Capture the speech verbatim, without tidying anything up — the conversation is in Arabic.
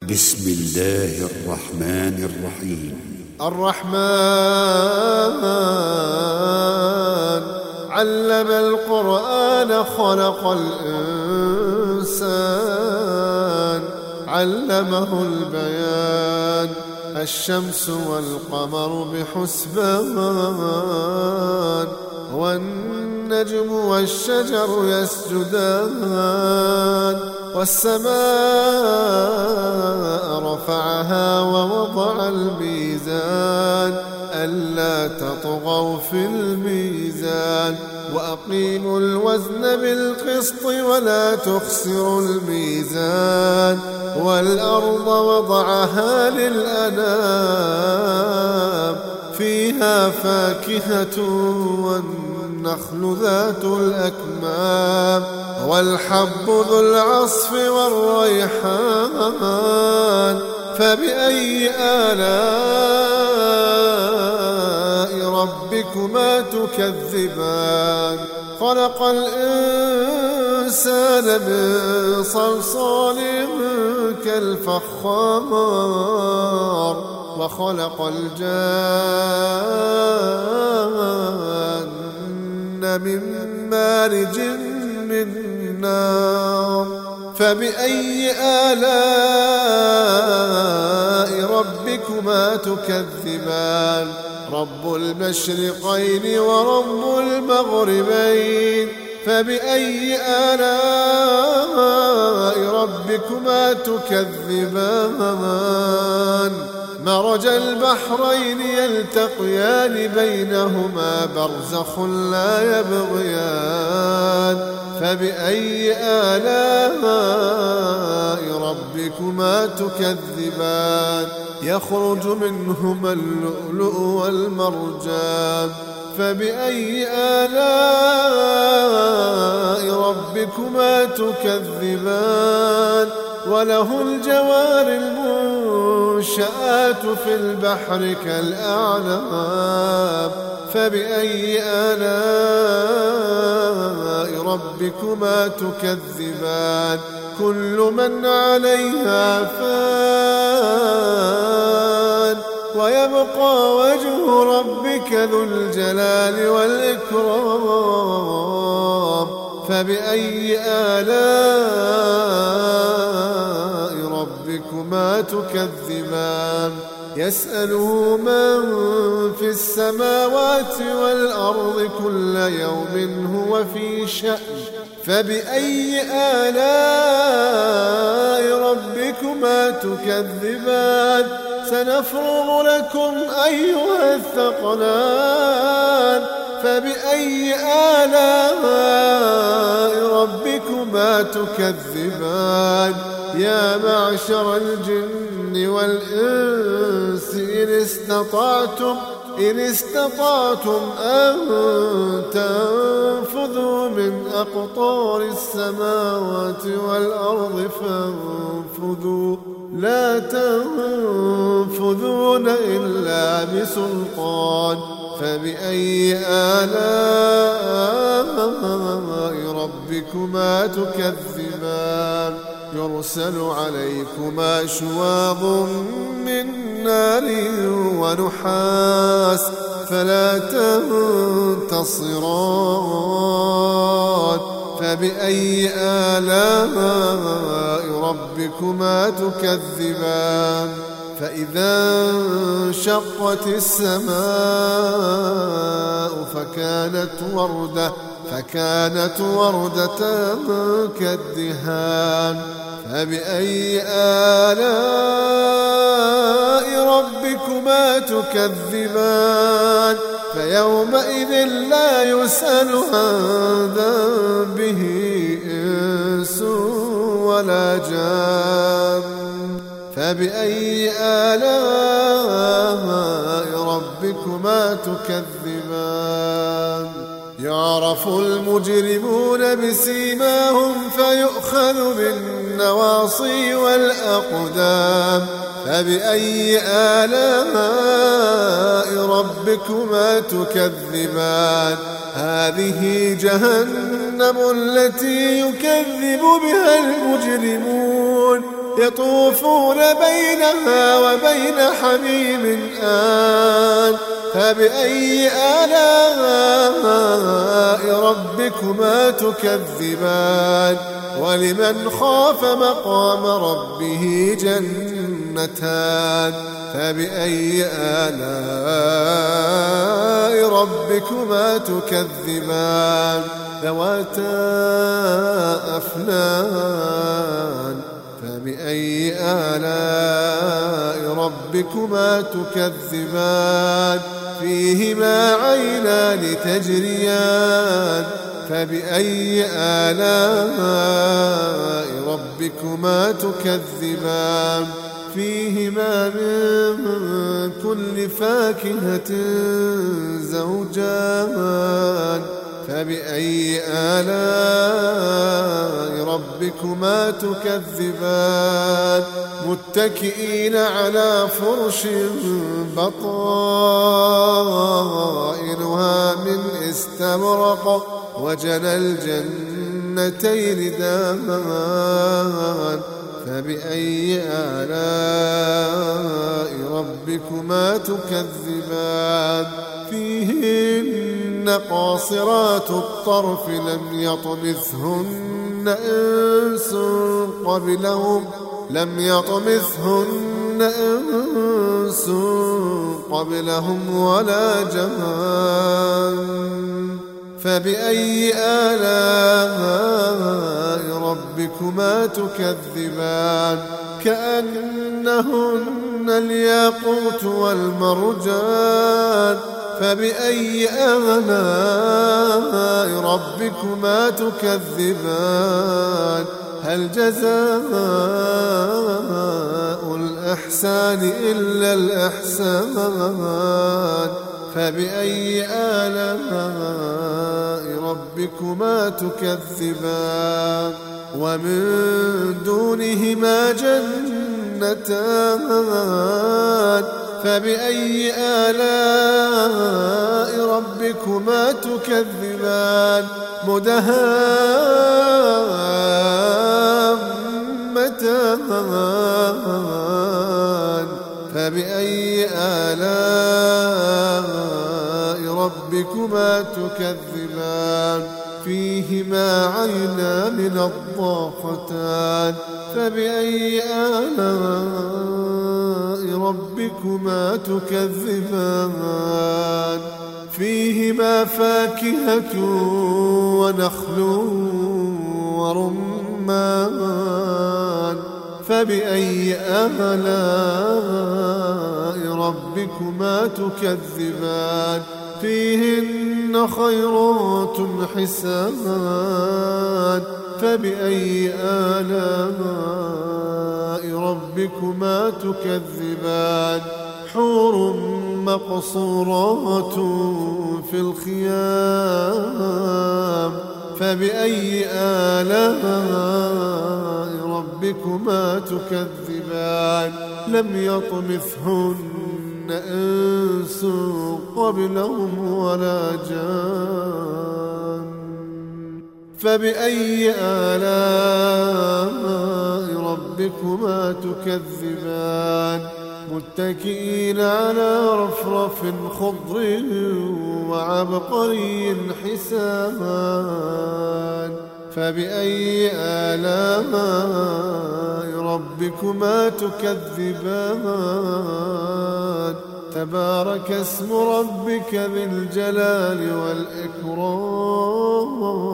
بسم الله الرحمن الرحيم. الرحمن علم القرآن خلق الإنسان علمه البيان الشمس والقمر بحسبان والنجم والشجر يسجدان والسماء رفعها ووضع الميزان ألا تطغوا في الميزان وأقيموا الوزن بالقسط ولا تخسروا الميزان والأرض وضعها للأنام فيها فاكهة والنخل ذات الأكمام والحب ذو العصف والريحان فبأي آلاء ربكما تكذبان خلق الإنسان من صلصال كالفخار وخلق الجان من مارج من نار فبأي آلاء ربكما تكذبان رب المشرقين ورب المغربين فبأي آلاء ربكما تكذبان مرج البحرين يلتقيان بينهما برزخ لا يبغيان فبأي آلاء ربكما تكذبان يخرج منهما اللؤلؤ والمرجان فبأي آلاء ربكما تكذبان وله الجوار المنشآت في البحر كالأعلام فبأي آلاء ربكما تكذبان كل من عليها فان ويبقى وجه ربك ذو الجلال والإكرام فبأي آلاء ربكما تكذبان يسأله من في السماوات والأرض كل يوم هو في شأن فبأي آلاء ربكما تكذبان سنفرغ لكم أيها الثقلان فبأي آلاء ربكما تكذبان يا معشر الجن والإنس إن استطعتم إن استطعتم أن تنفذوا من أقطار السماوات والأرض فانفذوا لا تنفذون إلا بسلطان فبأي آلاء ربكما تكذبان يرسل عليكما شواظ من نار ونحاس فلا تنتصران فبأي آلاء ربكما تكذبان فإذا انشقت السماء فكانت وردة فكانت وردة كالدهان فبأي آلاء ربكما تكذبان فيومئذ لا يسأل عن ذنبه إنس ولا جان فبأي آلاء ربكما تكذبان يعرف المجرمون بسيماهم فيؤخذ بالنواصي والأقدام فبأي آلاء ربكما تكذبان هذه جهنم التي يكذب بها المجرمون يطوفون بينها وبين حميم آن فبأي آلاء ربكما تكذبان ولمن خاف مقام ربه جنتان فبأي آلاء ربكما تكذبان ذواتا أفنان فبأي آلاء ربكما تكذبان فيهما عينان تجريان فبأي آلاء ربكما تكذبان فيهما من كل فاكهة زوجان فبأي آلاء ربكما تكذبان متكئين على فرش بطائنها من استبرق وجنى الجنتين دان فبأي آلاء ربكما تكذبان فيهن قاصرات الطرف لم يطمثهن إنس قبلهم لم يطمثهن إنس قبلهم ولا جان فبأي آلاء ربكما تكذبان كأنهن الياقوت والمرجان فبأي آلاء ربكما تكذبان هل جزاء الإحسان إلا الإحسان فبأي آلاء ربكما تكذبان ومن دونهما جنتان فبأي آلاء ربكما تكذبان مدهامتان فبأي آلاء ربكما تكذبان فيهما عينان نضاختان فبأي آلاء ربكما تكذبان فيهما فاكهة ونخل ورمان فبأي آلاء ربكما تكذبان فيهن خيرات حسان فبأي آلاء ربكما تكذبان حور مقصورات في الخيام فبأي آلاء ربكما تكذبان لم يطمثهن إنس قبلهم ولا جان فبأي آلاء ربكما تكذبان متكئين على رفرف خضر وعبقري حسان فبأي آلاء ربكما تكذبان تبارك اسم ربك ذي الجلال والإكرام